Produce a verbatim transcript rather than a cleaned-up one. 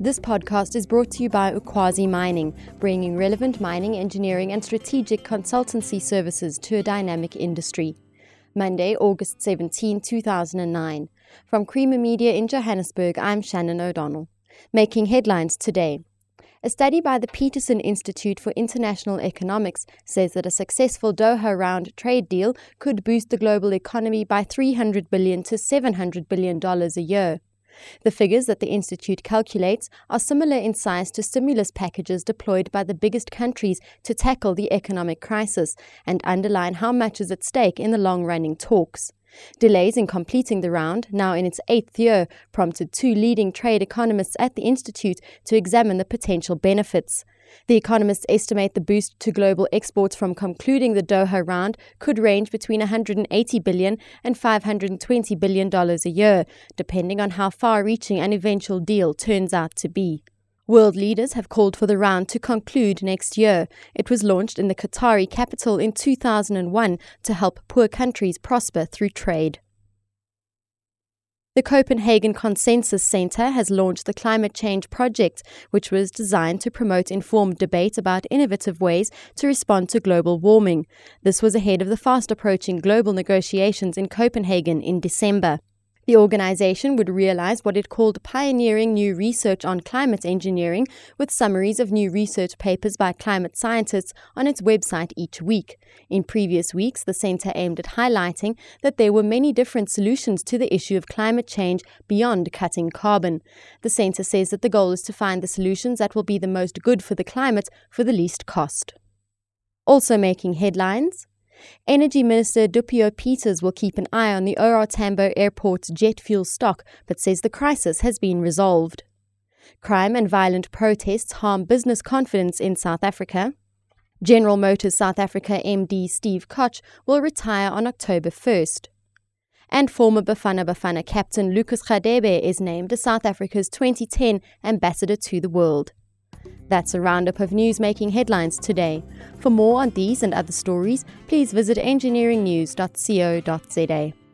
This podcast is brought to you by Ukwazi Mining, bringing relevant mining, engineering and strategic consultancy services to a dynamic industry. Monday, August seventeenth, two thousand nine. From Creamer Media in Johannesburg, I'm Shannon O'Donnell. Making headlines today. A study by the Peterson Institute for International Economics says that a successful Doha Round trade deal could boost the global economy by three hundred billion dollars to seven hundred billion dollars a year. The figures that the institute calculates are similar in size to stimulus packages deployed by the biggest countries to tackle the economic crisis and underline how much is at stake in the long-running talks. Delays in completing the round, now in its eighth year, prompted two leading trade economists at the institute to examine the potential benefits. The economists estimate the boost to global exports from concluding the Doha round could range between one hundred eighty billion dollars and five hundred twenty billion dollars a year, depending on how far-reaching an eventual deal turns out to be. World leaders have called for the round to conclude next year. It was launched in the Qatari capital in two thousand one to help poor countries prosper through trade. The Copenhagen Consensus Centre has launched the Climate Change Project, which was designed to promote informed debate about innovative ways to respond to global warming. This was ahead of the fast-approaching global negotiations in Copenhagen in December. The organization would realize what it called pioneering new research on climate engineering, with summaries of new research papers by climate scientists on its website each week. In previous weeks, the center aimed at highlighting that there were many different solutions to the issue of climate change beyond cutting carbon. The center says that the goal is to find the solutions that will be the most good for the climate for the least cost. Also making headlines, Energy Minister Dupuo Peters will keep an eye on the O R Tambo Airport's jet fuel stock, but says the crisis has been resolved. Crime and violent protests harm business confidence in South Africa. General Motors South Africa M D Steve Koch will retire on October first. And former Bafana Bafana captain Lucas Radebe is named as South Africa's twenty ten Ambassador to the World. That's a roundup of news making headlines today. For more on these and other stories, please visit engineering news dot co dot za.